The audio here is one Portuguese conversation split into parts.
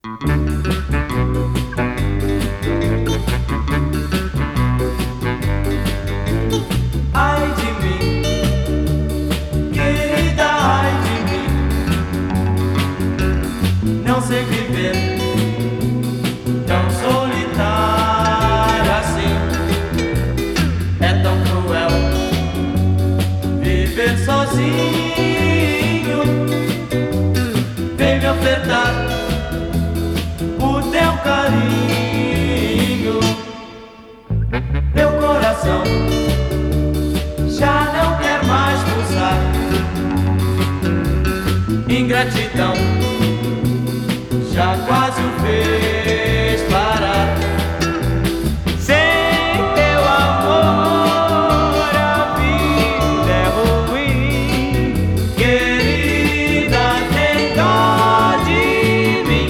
Ai de mim, querida, ai de mim, não sei viver tão solitária assim. É tão cruel viver sozinho. Vem me ofertar o teu carinho. Meu coração já não quer mais pulsar. Ingratidão já quase o fez parar. Sem teu amor a vida é ruim. Querida, tem dó de mim.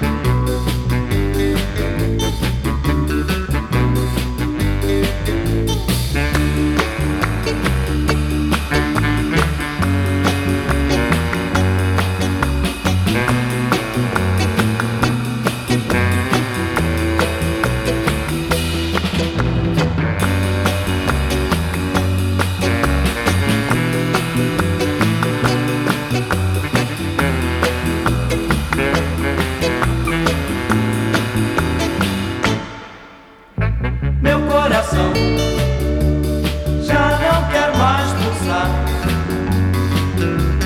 Meu coração já não quer mais pulsar.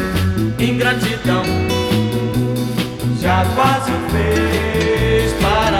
Ingratidão já quase o fez parar.